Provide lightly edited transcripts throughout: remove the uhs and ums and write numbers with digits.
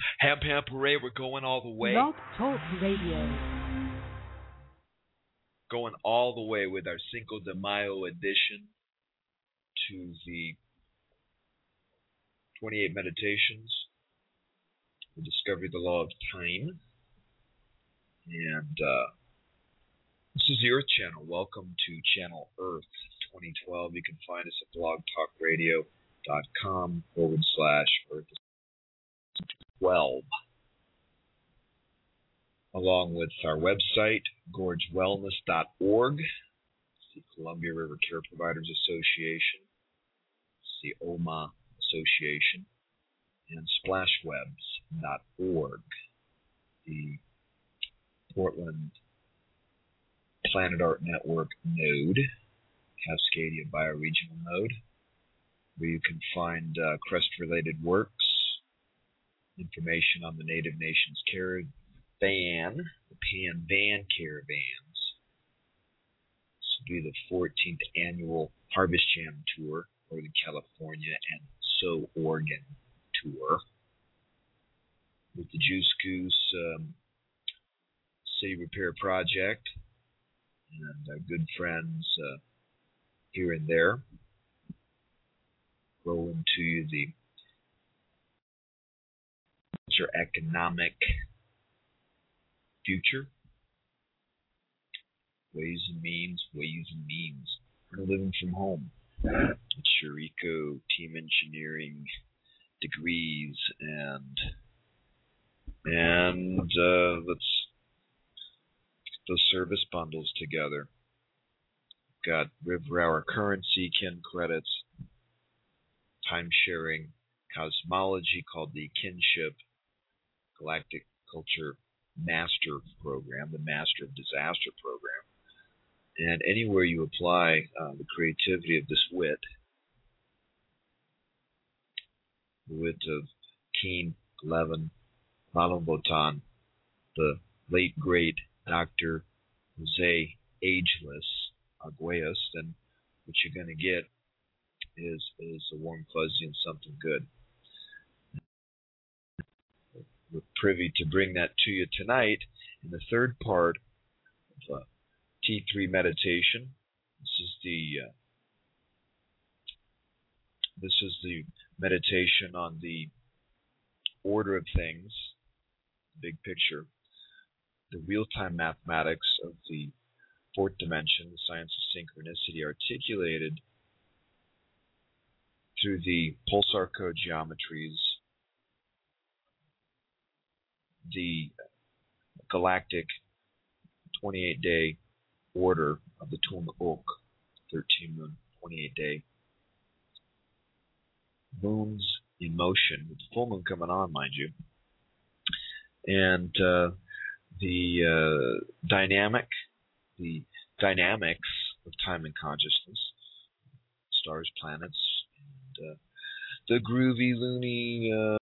Ham Ham Parade, we're going all the way. Blog Talk Radio. Going all the way with our Cinco de Mayo edition to the 28 Meditations, the Discovery of the Law of Time. And this is the Earth Channel. Welcome to Channel Earth 2012. You can find us at blogtalkradio.com/Earth12, along with our website, gorgewellness.org, the Columbia River Care Providers Association, the OMA Association, and splashwebs.org, the Portland Planet Art Network node, Cascadia Bioregional node, where you can find crest-related works, information on the Native Nations Caravan, the Pan Van Caravans. This will be the 14th annual Harvest Jam Tour, Northern California and So Oregon tour, with the Juice Goose City Repair Project and our good friends here and there. Roll into the economic future. Ways and means. We're living from home. It's your eco team engineering degrees and let's get those service bundles together. Got River Hour currency, kin credits, time sharing, cosmology called the Kinship Galactic Culture Master Program, the Master of Disaster Program. And anywhere you apply the creativity of this wit, the wit of Keen Levin, Malam Botan, the late great Dr. Jose Ageless Arguelles, then what you're going to get is a warm fuzzy and something good. We're privy to bring that to you tonight in the third part of T3 meditation. This is the meditation on the order of things, big picture, the real-time mathematics of the fourth dimension, the science of synchronicity, articulated through the pulsar code geometries, the galactic 28-day order of the Tulmuk, 13 moon, 28-day moons in motion, with the full moon coming on, mind you, and the dynamics of time and consciousness, stars, planets, and the groovy, loony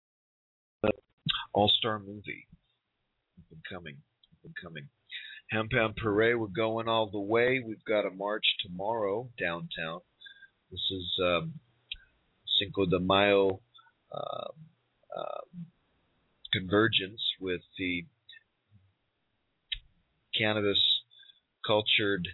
all-star movie. Been coming. Ham Ham Parade, we're going all the way. We've got a march tomorrow downtown. This is Cinco de Mayo convergence with the cannabis cultured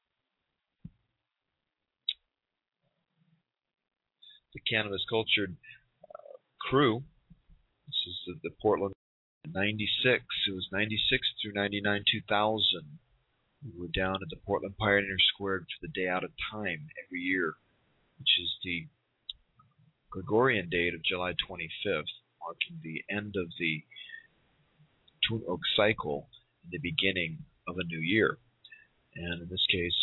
crew. This is the Portland 96. It was 96 through 99, 2000. We were down at the Portland Pioneer Square for the Day Out of Time every year, which is the Gregorian date of July 25th, marking the end of the Tulmuk cycle and the beginning of a new year. And in this case,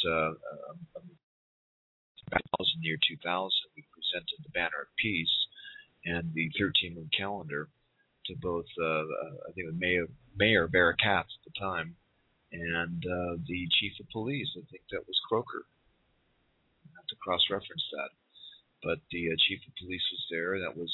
year 2000, we presented the Banner of Peace and the 13-moon calendar to both, I think, Mayor Barracats at the time, and the Chief of Police. I think that was Croker. I have to cross-reference that. But the Chief of Police was there. That was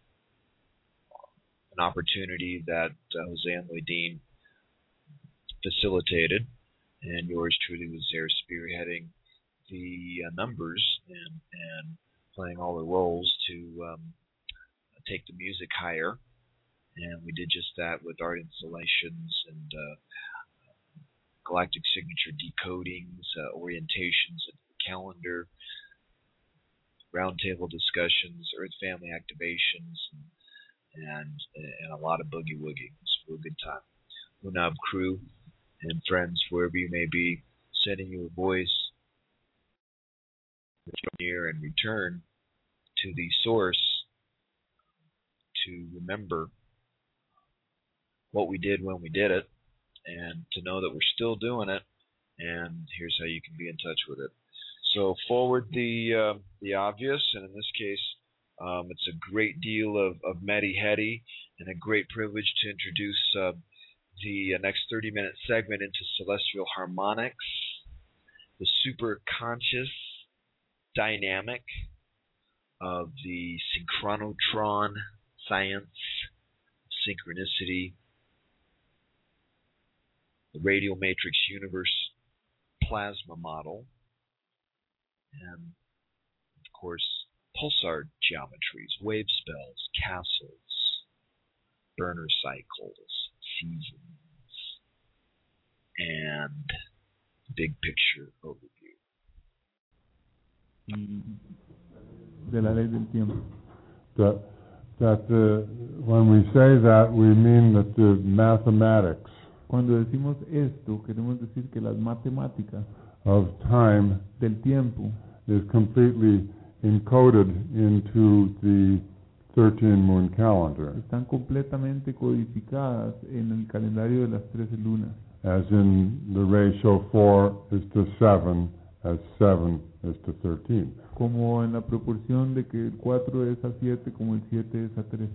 an opportunity that Jose and Dean facilitated, and yours truly was there spearheading the numbers and playing all the roles to take the music higher And we did just that with art installations and galactic signature decodings, orientations of the calendar, roundtable discussions, Earth family activations, and a lot of boogie woogie. It's a real good time. Hunab crew and friends, wherever you may be, sending you a voice near and return to the source to remember what we did when we did it, and to know that we're still doing it, and here's how you can be in touch with it. So forward the obvious, and in this case, it's a great deal of Medi Hedi, and a great privilege to introduce the next 30-minute segment into celestial harmonics, the super conscious dynamic of the synchronotron science, synchronicity, the radial matrix universe plasma model, and of course pulsar geometries, wave spells, castles, burner cycles, seasons, and big picture overview. De la ley del tiempo. When we say that, we mean that the mathematics Cuando decimos esto, queremos decir que las matemáticas of time del tiempo is completely encoded into the 13-moon calendar, están completamente codificadas en el calendario de las 13 lunas. as in the ratio 4 is to 7, as 7 is to 13. Como en la proporción de que el 4 es a 7, como el 7 es a 13.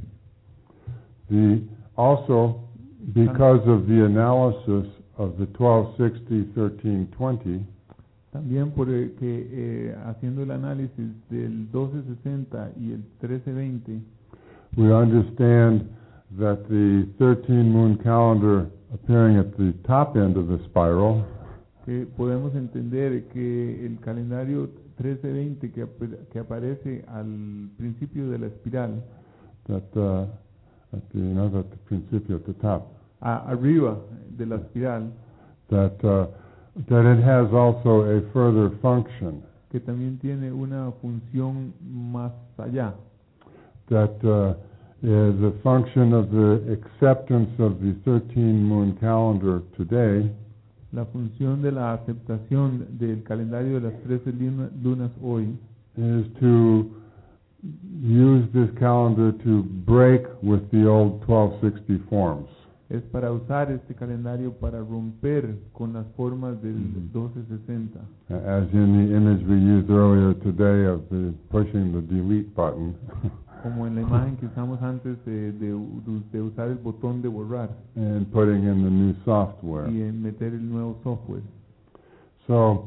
Also, because of the analysis of the 1260, 1320, también porque haciendo el análisis del 1260 y el 1320, we understand that the 13-moon calendar appearing at the top end of the spiral podemos entender que el calendario 1320 que aparece al principio de la espiral, at the principio, at the top, arriba de la espiral, that it has also a further function, que también tiene una función más allá, that is a function of the acceptance of the 13-moon calendar today, la función de la aceptación del calendario de las 13 lunas hoy, is to use this calendar to break with the old 1260 forms. Es para usar este calendario para romper con las formas del 1260. As in the image we used earlier today of pushing the delete button. Como en la imagen que usamos antes de usar el botón de borrar. And putting in the new software. Y en meter el nuevo software. So,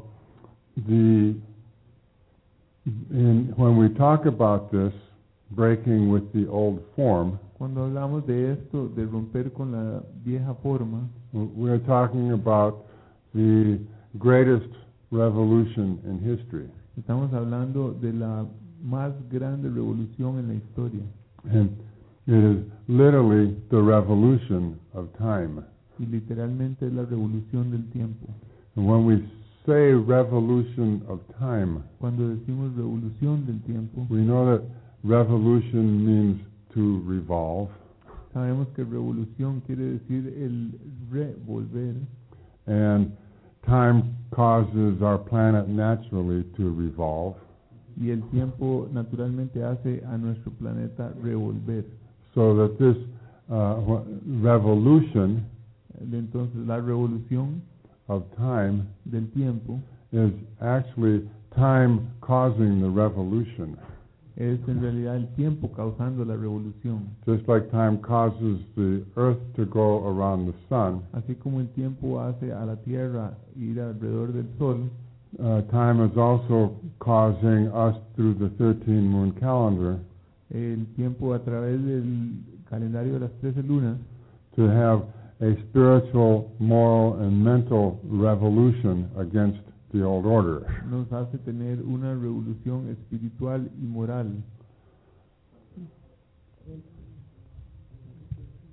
when we talk about this, breaking with the old form, cuando hablamos de esto, de romper con la vieja forma, we're talking about the greatest revolution in history. Estamos hablando de la más grande revolución en la historia. And it is literally the revolution of time. Y literalmente es la revolución del tiempo. And when we say revolution of time, cuando decimos revolución del tiempo, we know that revolution means to revolve. Sabemos que revolución quiere decir el revolver. And time causes our planet naturally to revolve. Y el tiempo naturalmente hace a nuestro planeta revolver. So that this revolution, entonces la revolución of time, del tiempo, is actually time causing the revolution. Es en realidad el tiempo causando la revolución. Just like time causes the earth to go around the sun. Así como el tiempo hace a la tierra ir alrededor del sol. Time is also causing us through the 13-moon calendar. El tiempo a través del calendario de las 13 lunas. To have a spiritual, moral, and mental revolution against the old order. Nos hace tener una revolución espiritual y moral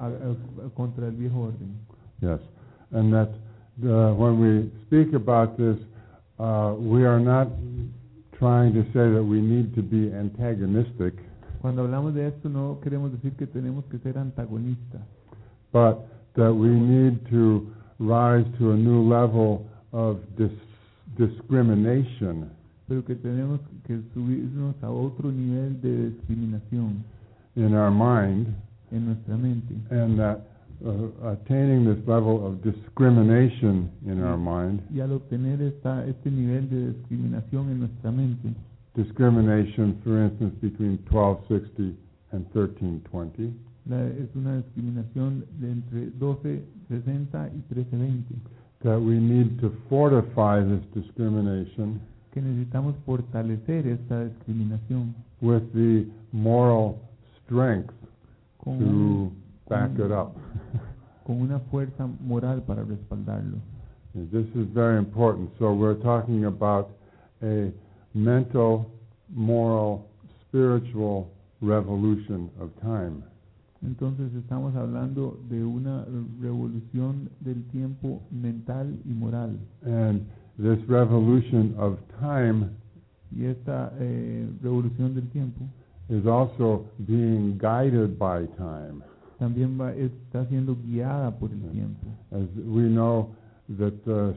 contra el viejo orden. Yes, and that when we speak about this, we are not trying to say that we need to be antagonistic, Cuando hablamos de esto no queremos decir que tenemos que ser antagonistas, but that we need to rise to a new level of discrimination pero que tenemos que subirnos a otro nivel de discriminación in our mind, en nuestra mente. and that attaining this level of discrimination in our mind, Y al obtener este nivel de discriminación en nuestra mente, discrimination, for instance, between 1260 and 1320, es una discriminación de entre 1260 y 1320, that we need to fortify this discrimination que necesitamos fortalecer esta discriminación with the moral strength con, to back it up. con una fuerza moral para respaldarlo. And this is very important. So we're talking about a mental, moral, spiritual revolution of time. Entonces estamos hablando de una revolución del tiempo mental y moral. And this revolution of time Y esta revolución del tiempo is also being guided by time. también está siendo guiada por el tiempo. As we know that the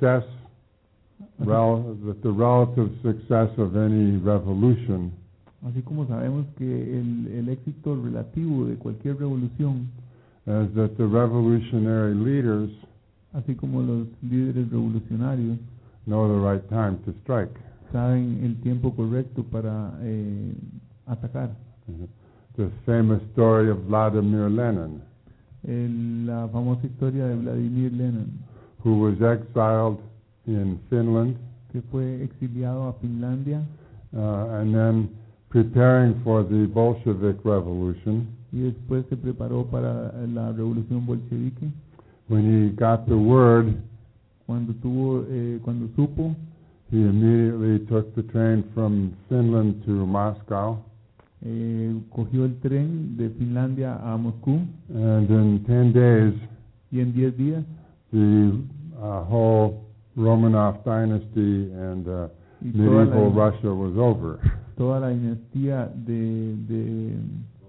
relative success of any revolution Así como sabemos que el éxito relativo de cualquier revolución, is that the revolutionary leaders así como los líderes revolucionarios know the right time to strike. saben el tiempo correcto para atacar. The famous story of Vladimir Lenin, La famosa historia de Vladimir Lenin, who was exiled in Finland, que fue exiliado a Finlandia and then preparing for the Bolshevik Revolution. y después se preparó para la revolución bolchevique. When he got the word, Cuando supo, he immediately took the train from Finland to Moscow, cogió el tren de Finlandia a Moscú and in 10 days, y en 10 días the whole Romanov dynasty and y medieval Russia was over. toda la dinastía de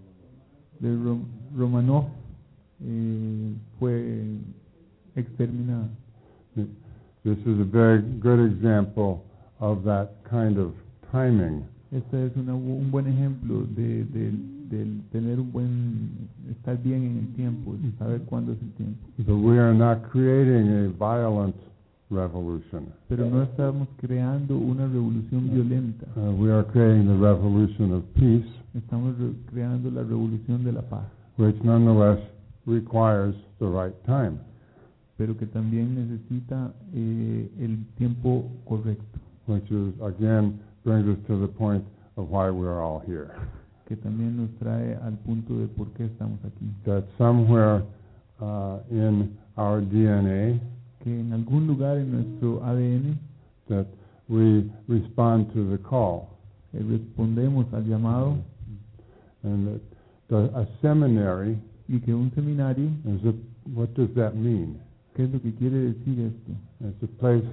Romanov fue exterminada. This is a very good example of that kind of timing. Este es un buen ejemplo de tener estar bien en el tiempo, de saber cuándo es el tiempo. But we are not creating a violent revolution. Pero no estamos creando una revolución violenta, We are creating the revolution of peace, estamos creando la revolución de la paz, which nonetheless requires the right time. pero que también necesita el tiempo correcto, Which is, again, brings us to the point of why we are all here. que también nos trae al punto de por qué estamos aquí. That somewhere in our DNA, Que en algún lugar en nuestro ADN that we respond to the call. respondemos al llamado, And that a seminary y que un seminario, what does that mean? ¿qué es lo que quiere decir esto? It's a place,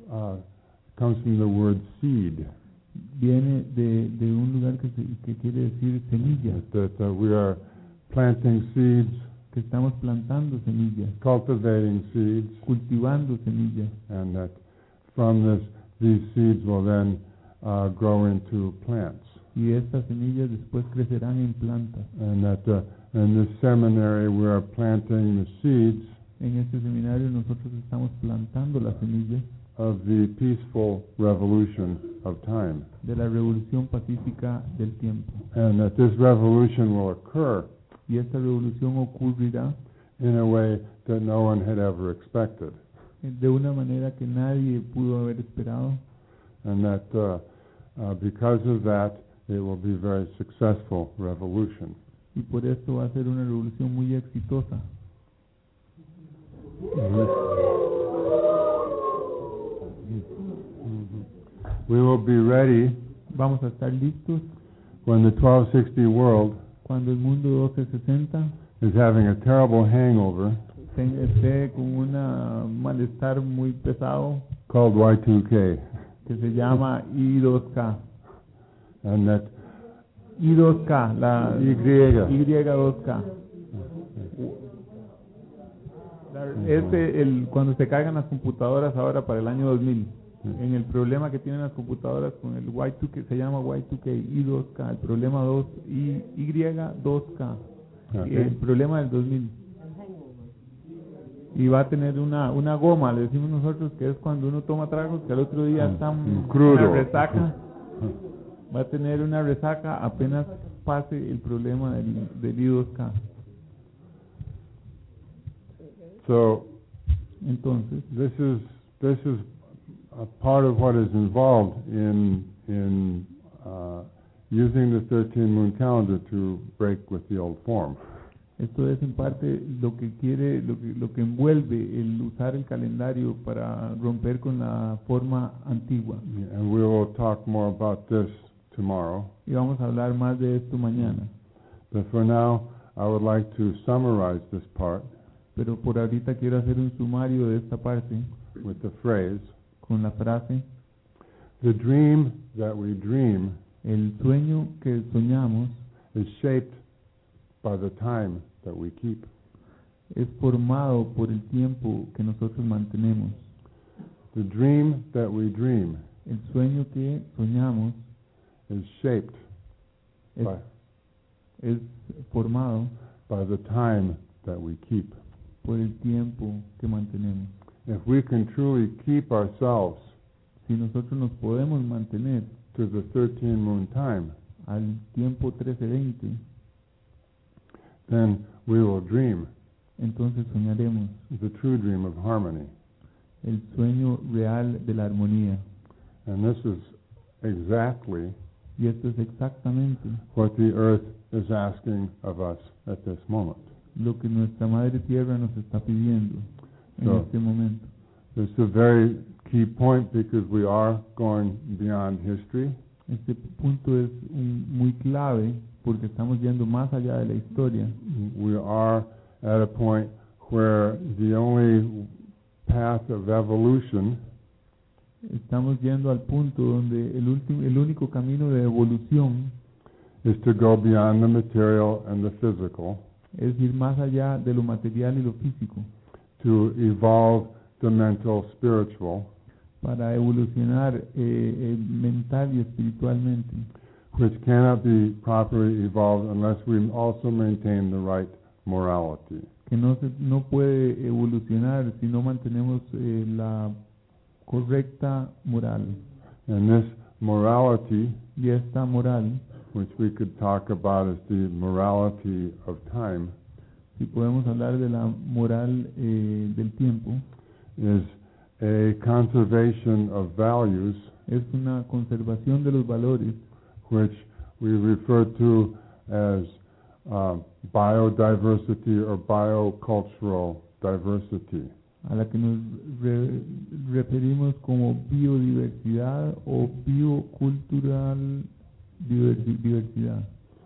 comes from the word seed. Viene de un lugar que quiere decir semilla, That we are planting seeds, que estamos plantando semillas, cultivating seeds, cultivando semillas, and that from these seeds will then grow into plants. y estas semillas después crecerán en plantas. And that in this seminary we are planting the seeds En este seminario nosotros estamos plantando las semillas of the peaceful revolution of time. de la revolución pacífica del tiempo. And that this revolution will occur Y esta revolución ocurrirá in a way that no one had ever expected. de una manera que nadie pudo haber esperado, And that because of that, it will be a very successful revolution. y por esto va a ser una revolución muy exitosa. We will be ready Vamos a estar listos when the 1260 world cuando el mundo 1260 is having a terrible hangover esté con un malestar muy pesado called Y2K, que se llama I2K. and that I2K, la Y2K. Cuando se cargan las computadoras ahora para el año 2000, en el problema que tienen las computadoras con el Y2K, se llama Y2K, I2K, el problema 2, Y2K, el problema del 2000. Y va a tener una goma, le decimos nosotros, que es cuando uno toma tragos que al otro día están crudo. Una resaca. Va a tener una resaca apenas pase el problema del I2K. So, entonces, this is a part of what is involved in using the 13 moon calendar to break with the old form. Esto es en parte lo que quiere, lo que envuelve el usar el calendario para romper con la forma antigua. And we will talk more about this tomorrow. Y vamos a hablar más de esto mañana. But for now, I would like to summarize this part. Pero por ahorita quiero hacer un sumario de esta parte. With the phrase. Con la frase. The dream that we dream. El sueño que soñamos. Is shaped by the time that we keep. Es formado por el tiempo que nosotros mantenemos. The dream that we dream. El sueño que soñamos. Is shaped. Es formado. By the time that we keep. Por el tiempo que mantenemos. If we can truly keep ourselves. Si nosotros nos podemos mantener. To the 13 moon time. Al tiempo 1320. Then we will dream. Entonces soñaremos. The true dream of harmony. El sueño real de la armonía. And this is exactly. Y esto es exactamente. What the earth is asking of us at this moment. Lo que nuestra madre tierra nos está pidiendo en este momento. This is a very key point because we are going beyond history. Este punto es muy clave porque estamos yendo más allá de la historia. We are at a point where the only path of evolution. Estamos yendo al punto donde el único camino de evolución. Is to go beyond the material and the physical. Es ir más allá de lo material y lo físico. To evolve the mental, spiritual. Para evolucionar mental y espiritualmente. Which cannot be properly evolved unless we also maintain the right morality. Que no puede evolucionar si no mantenemos la correcta moral. And this morality. Y esta moral. Which we could talk about as the morality of time. Si podemos hablar de la moral del tiempo. Is a conservation of values. Es una conservación de los valores. Which we refer to as biodiversity or biocultural diversity. A la que nos referimos como biodiversidad o biocultural diversidad.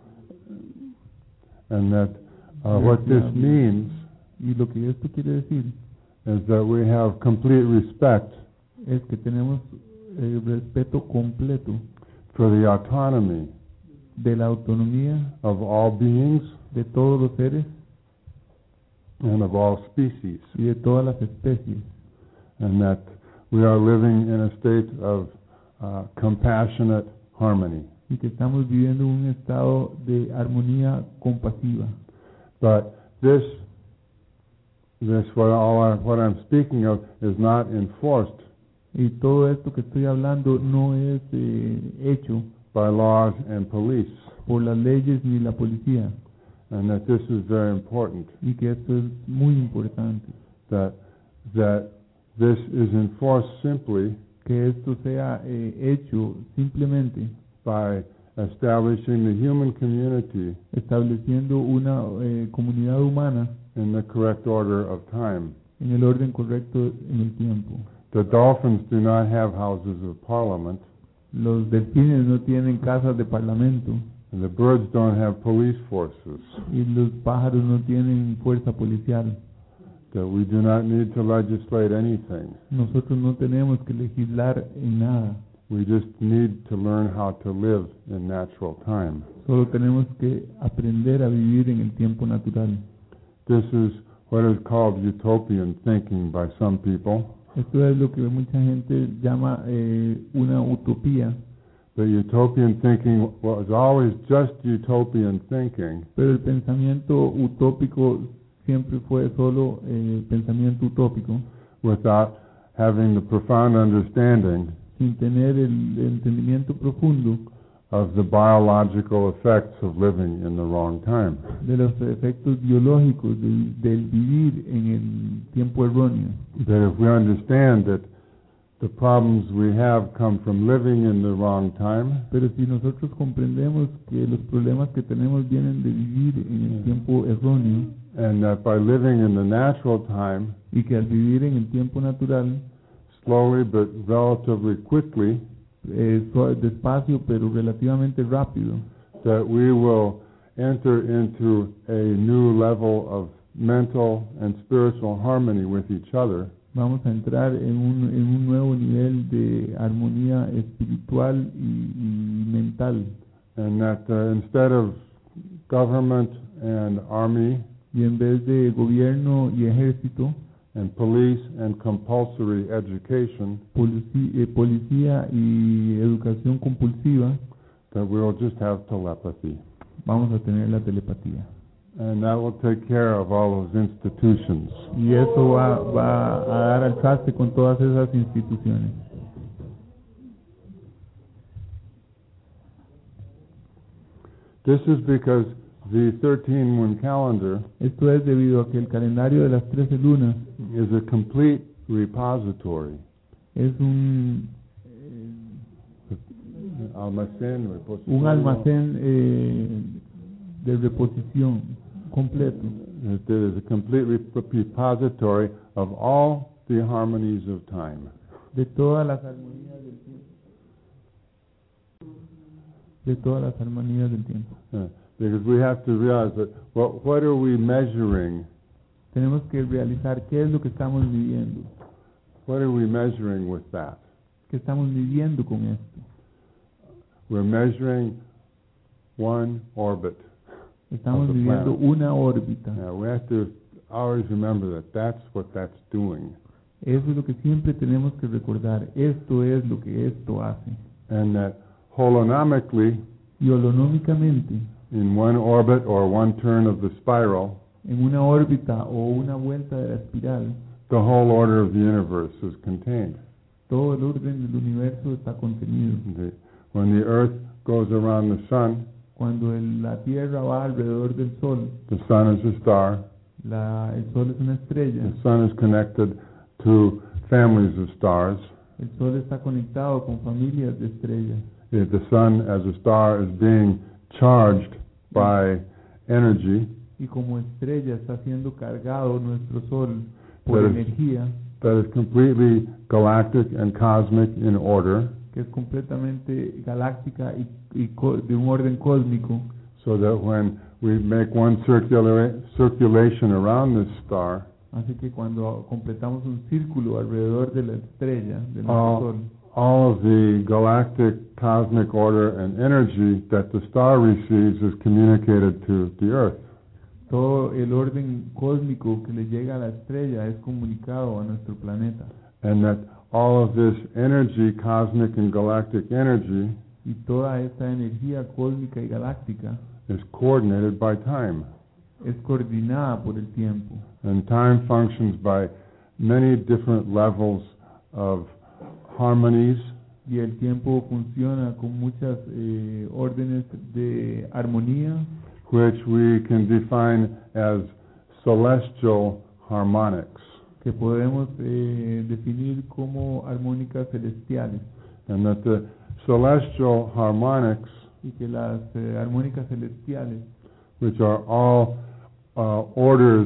And that what this means y lo que esto quiere decir is that we have complete respect es que tenemos respeto completo for the autonomy de la autonomía of all beings de todos los seres and of all species, y de todas las especies, and that we are living in a state of compassionate harmony. Y que estamos viviendo un estado de armonía compasiva. But this what I'm speaking of is not enforced. Y todo esto que estoy hablando no es hecho by laws and police. Por las leyes ni la policía. And that this is very important. Y que esto es muy importante. That this is enforced simply. Que esto sea hecho simplemente. By establishing the human community. Estableciendo una comunidad humana. In the correct order of time. En el orden correcto en el tiempo. The dolphins do not have houses of parliament. Los delfines no tienen casas de parlamento. And the birds don't have police forces. y los pájaros no tienen fuerza policial. That we do not need to legislate anything. Nosotros no tenemos que legislar en nada. We just need to learn how to live in natural time. Solo tenemos que aprender a vivir en el tiempo natural. This is what is called utopian thinking by some people. Esto es lo que mucha gente llama una utopía. The utopian thinking was always just utopian thinking. Pero el pensamiento utópico siempre fue solo pensamiento utópico, Without having the profound understanding sin tener el entendimiento profundo of the biological effects of living in the wrong time. de los efectos biológicos del vivir en el tiempo erróneo. That if we understand that the problems we have come from living in the wrong time, Pero si nosotros comprendemos que los problemas que tenemos vienen de vivir en el tiempo erróneo and that by living in the natural time, y que al vivir en el tiempo natural, slowly but relatively quickly, despacio pero relativamente rápido, that we will enter into a new level of mental and spiritual harmony with each other, vamos a entrar en un nuevo nivel de armonía espiritual y mental. and that instead of government and army Y en vez de gobierno y ejército, and police and compulsory education, policía y educación compulsiva, that we will just have telepathy. vamos a tener la telepatía. And that will take care of all those institutions. Y eso va a dar al traste con todas esas instituciones. This is because the 13-moon calendar Esto es debido a que el calendario de las 13 lunas is a complete repository. es un almacén de reposición completo. It is a complete repository of all the harmonies of time. De todas las armonías del tiempo. De todas las armonías del tiempo. Because we have to realize that what are we measuring? Tenemos que realizar qué es lo que estamos viviendo. What are we measuring with that? ¿Qué estamos viviendo con esto? We're measuring one orbit. Estamos of the viviendo planet. una órbita. Yeah, we have to always remember that that's what that's doing. Eso es lo que siempre tenemos que recordar. Esto es lo que esto hace. And that holonomically, Y holonómicamente, in one orbit or one turn of the spiral, en una órbita o una vuelta de la espiral, the whole order of the universe is contained. todo el orden del universo está contenido. When the earth goes around the sun, Cuando la Tierra va alrededor del Sol, the sun is a star. el Sol es una estrella. The sun is connected to families of stars. El Sol está conectado con familias de estrellas. The sun as a star is being charged by energy Y como estrella está siendo cargado nuestro Sol por Pero- energía that is completely galactic and cosmic in order, que es completamente galáctica y de un orden cósmico. so that when we make one circulation around this star, Así que cuando completamos un círculo alrededor de la estrella, de nuestro all, Sol, all of the galactic cosmic order and energy that the star receives is communicated to the earth. todo el orden cósmico que le llega a la estrella es comunicado a nuestro planeta. And that all of this energy, cosmic and galactic energy, Y toda esta energía cósmica y galáctica is coordinated by time. es coordinada por el tiempo. And time functions by many different levels of harmonies, Y el tiempo funciona con muchas órdenes de armonía, which we can define as celestial harmonics. que podemos definir como armónicas celestiales. And that the celestial harmonics, Y que las armónicas celestiales, which are all orders,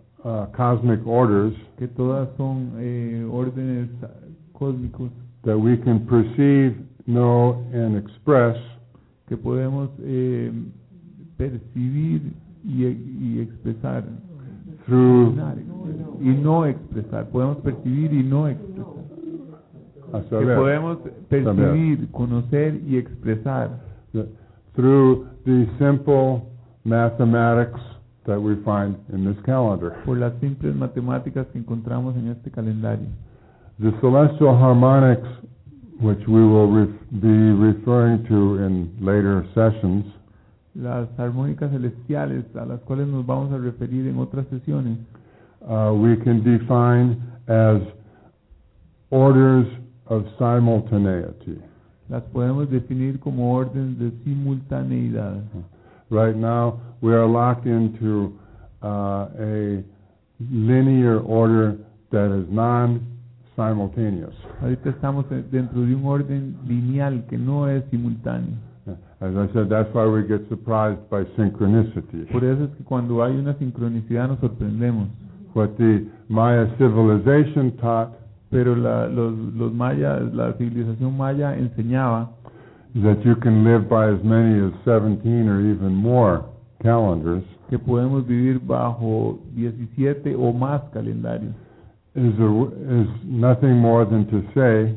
cosmic orders, que todas son órdenes cósmicos that we can perceive, know, and express, que podemos percibir y expresar. through Y no expresar. Podemos percibir y no expresar. a Que saber, podemos percibir, conocer y expresar through the simple mathematics that we find in this calendar. por las simples matemáticas que encontramos en este calendario. The celestial harmonics, which we will be referring to in later sessions, Las armónicas celestiales a las cuales nos vamos a referir en otras sesiones, we can define as orders of simultaneity. las podemos definir como órdenes de simultaneidad. Right now, we are locked into a linear order that is non-simultaneous. Ahorita estamos dentro de un orden lineal que no es simultáneo. As I said, that's why we get surprised by synchronicity. Por eso es que cuando hay una sincronicidad nos sorprendemos. What the Maya civilization taught Pero los mayas, la civilización maya enseñaba is that you can live by as many as 17 or even more calendars que podemos vivir bajo 17 o más calendarios. is nothing more than to say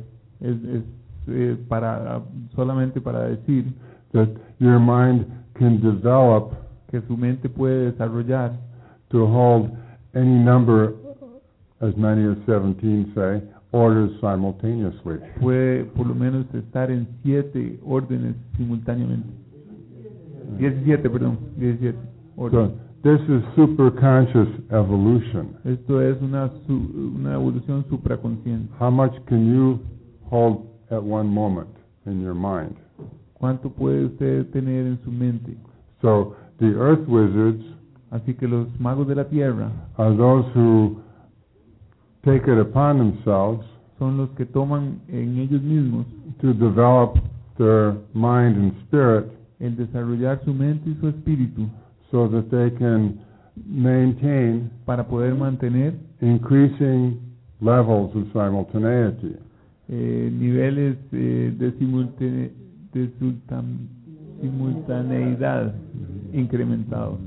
Solamente para decir that your mind can develop que su mente puede desarrollar to hold any number, as many as 17 say, orders simultaneously. puede por lo menos estar en 7 órdenes simultáneamente. 17 órdenes. So this is superconscious evolution. Esto es una evolución supraconsciente. How much can you hold at one moment in your mind? ¿Cuánto puede usted tener en su mente? So the earth wizards Así que los magos de la tierra are those who take it upon themselves son los que toman en ellos mismos to develop their mind and spirit el desarrollar su mente y su espíritu so that they can maintain para poder mantener increasing levels of simultaneity. niveles de simultaneidad incrementados.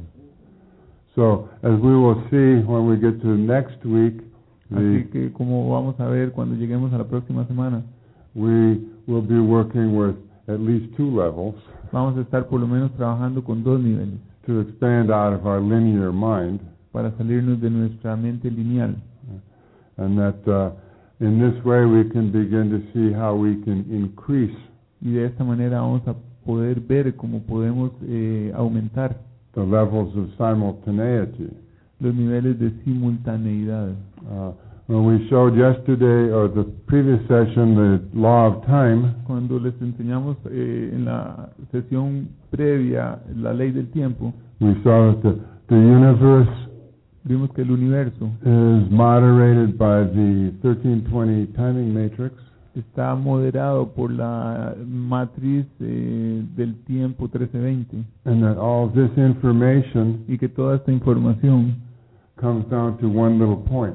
So, as we will see when we get to next week, Así que como vamos a ver cuando lleguemos a la próxima semana, we will be working with at least 2 levels vamos a estar por lo menos trabajando con 2 niveles to expand out of our linear mind, para salirnos de nuestra mente lineal. and that in this way we can begin to see how we can increase Y de esta manera vamos a poder ver cómo podemos aumentar the levels of simultaneity. los niveles de simultaneidad. When we showed yesterday or the previous session the law of time, Cuando les enseñamos en la sesión previa la ley del tiempo, we saw that the universe vimos que el universo is moderated by the 1320 timing matrix, está moderado por la matriz del tiempo 1320 and that all of this information y que toda esta información comes down to one little point.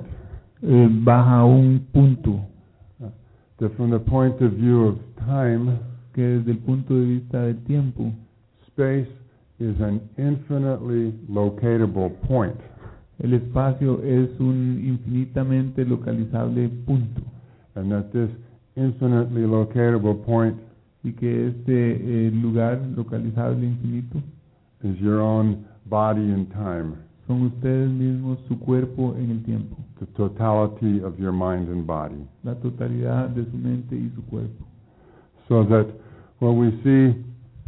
baja a un punto That from the point of view of time, que desde el punto de vista del tiempo, space is an infinitely locatable point. el espacio es un infinitamente localizable punto And that this infinitely locatable point y que este lugar localizable infinito is your own body in time, son ustedes mismos, su cuerpo en el tiempo, the totality of your mind and body. la totalidad de su mente y su cuerpo. So that when we see,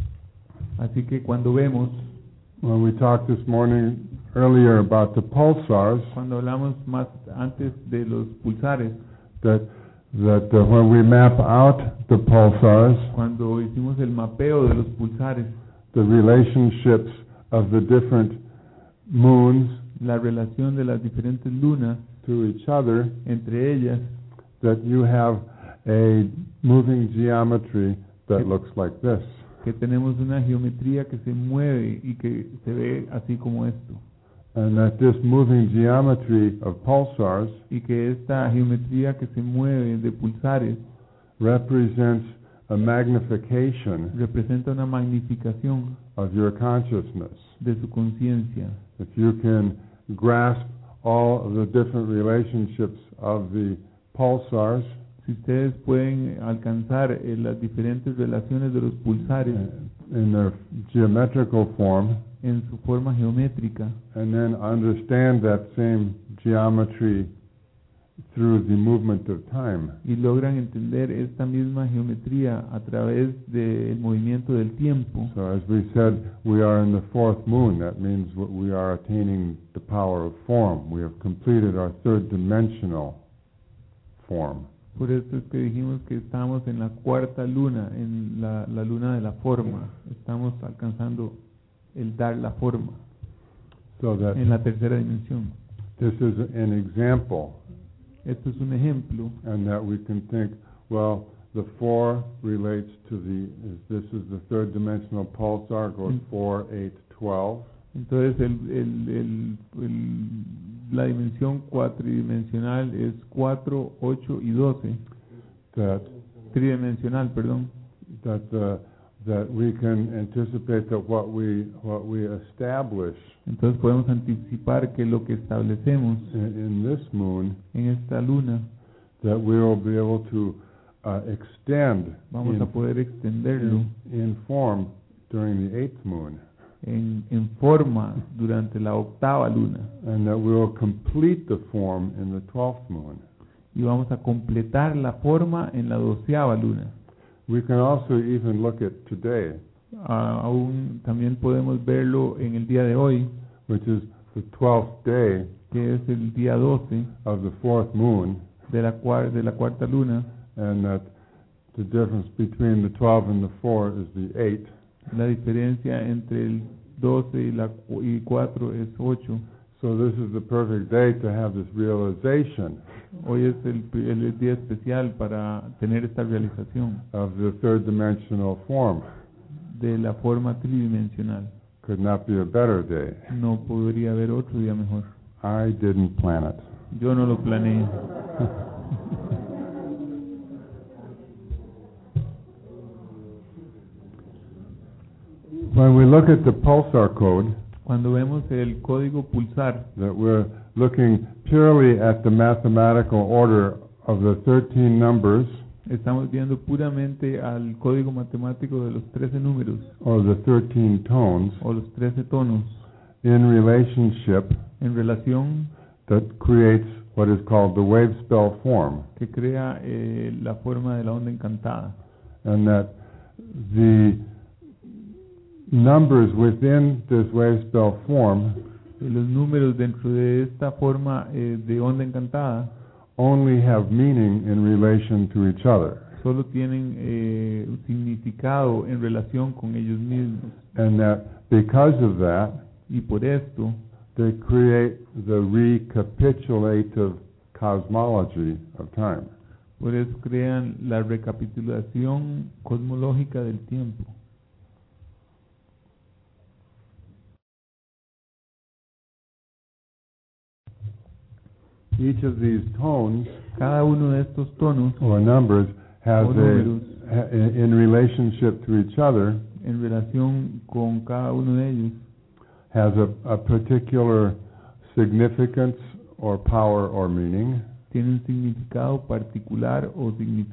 Así que cuando vemos, when we talked this morning earlier about the pulsars, cuando hablamos más antes de los pulsares, that when we map out the pulsars, cuando hicimos el mapeo de los pulsares, the relationships of the different moons la relación de las diferentes lunas to each other, entre ellas, that you have a moving geometry that looks like this. que tenemos una geometría que se mueve y que se ve así como esto, And that this moving geometry of pulsars y que esta geometría que se mueve de pulsares represents a magnification representa una magnificación of your consciousness. de su conciencia. If you can grasp all of the different relationships of the pulsars Si ustedes pueden alcanzar las diferentes relaciones de los pulsares in their geometrical form, en su forma geométrica, and then understand that same geometry through the movement of time, y logran entender esta misma geometría a través del movimiento del tiempo. so as we said, we are in the fourth moon. That means we are attaining the power of form. We have completed our third dimensional form. Por eso es que dijimos que estamos en la cuarta luna, en la luna de la forma. Estamos alcanzando el dar la forma So that en la tercera dimensión. this is an example, Esto es un ejemplo, and that we can think, well, the 4 relates to this is the third dimensional pulsar, goes 4, 8, 12. entonces la dimensión cuatridimensional es 4, 8 y 12. Tridimensional, perdón. That we can anticipate that what we establish Entonces podemos anticipar que lo que establecemos in this moon, en esta luna, that we will be able to extend vamos a poder extenderlo in form during the 8th moon, en forma durante la octava luna, and that we will complete the form in the 12th moon. y vamos a completar la forma en la 12ava luna. We can also even look at today, Aún también podemos verlo en el día de hoy, which is the 12th day que es el día 12 of the 4th moon, de la cuarta luna. and that the difference between the 12 and the 4 is the 8. La diferencia entre el 12 y 4 es 8. So this is the perfect day to have this realization Hoy es el día especial para tener esta realización of the third dimensional form. de la forma tridimensional. Could not be a better day. No podría haber otro día mejor. I didn't plan it. Yo no lo planeé. When we look at the pulsar code, Cuando vemos el código pulsar, that we're looking purely at the mathematical order of the 13 numbers, estamos viendo puramente al código matemático de los 13 números or the 13 tones, o los 13 tonos in relationship en relación that creates what is called the wave spell form, que crea la forma de la onda encantada. and that the numbers within this wave spell form Los números dentro de esta forma de onda encantada only have meaning in relation to each other, solo tienen un significado en relación con ellos mismos, and that because of that, y por esto they create the recapitulative cosmology of time. por eso crean la recapitulación cosmológica del tiempo. Each of these tones Cada uno de estos tonos or numbers has o números in relationship to each other en relación con cada uno de ellos has a particular significance or power or meaning, tiene un significado particular o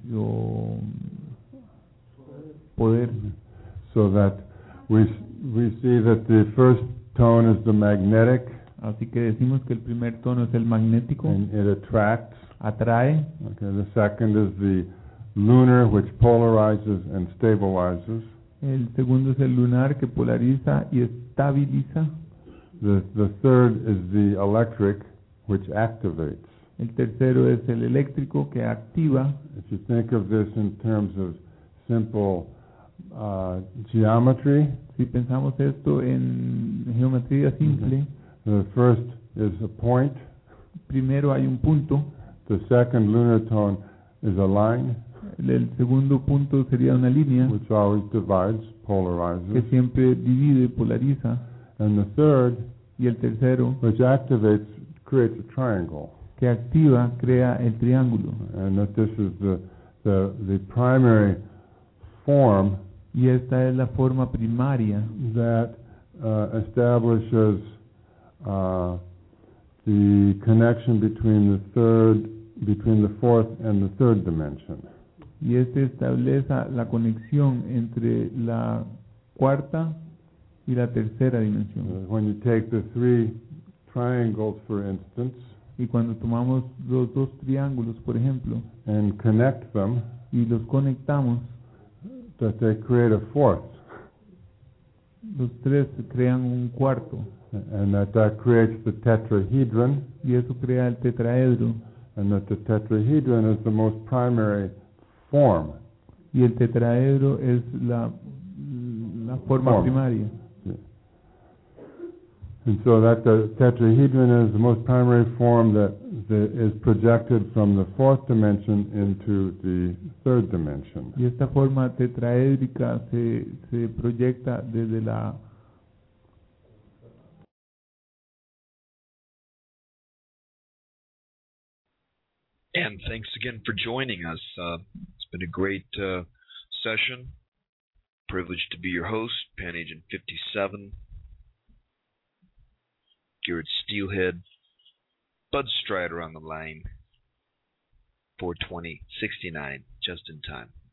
poder. so that we see that the first tone is the magnetic, Así que decimos que el primer tono es el magnético, and it attracts. atrae. Okay, the second is the lunar, which polarizes and stabilizes. El segundo es el lunar, que polariza y estabiliza. The third is the electric, which activates. El tercero es el eléctrico, que activa. If you think of this in terms of simple geometry, Si pensamos esto en geometría simple, the first is a point. primero hay un punto, The second lunar tone is a line, el segundo punto sería una línea which always divides, que polarizes. siempre divide, polariza, And the third, y el tercero, which activates, creates a triangle. que activa, crea el triángulo. And that this is the primary form y esta es la forma primaria that establishes the connection between the fourth and the third dimension. y este establece la conexión entre la cuarta y la tercera dimensión. When you take the three triangles, for instance, Y cuando tomamos los dos triángulos, por ejemplo, and connect them, y los conectamos, that they create a fourth, los tres crean un cuarto, and that creates the tetrahedron, y eso crea el tetraedro, and that the tetrahedron is the most primary form. y el tetraedro es la forma primaria. And so that the tetrahedron is the most primary form that is projected from the fourth dimension into the third dimension. Y esta forma tetraédrica se proyecta desde la And thanks again for joining us. It's been a great session. Privileged to be your host, Pan Agent 57. Garrett Steelhead, Bud Strider on the line, 420-69, just in time.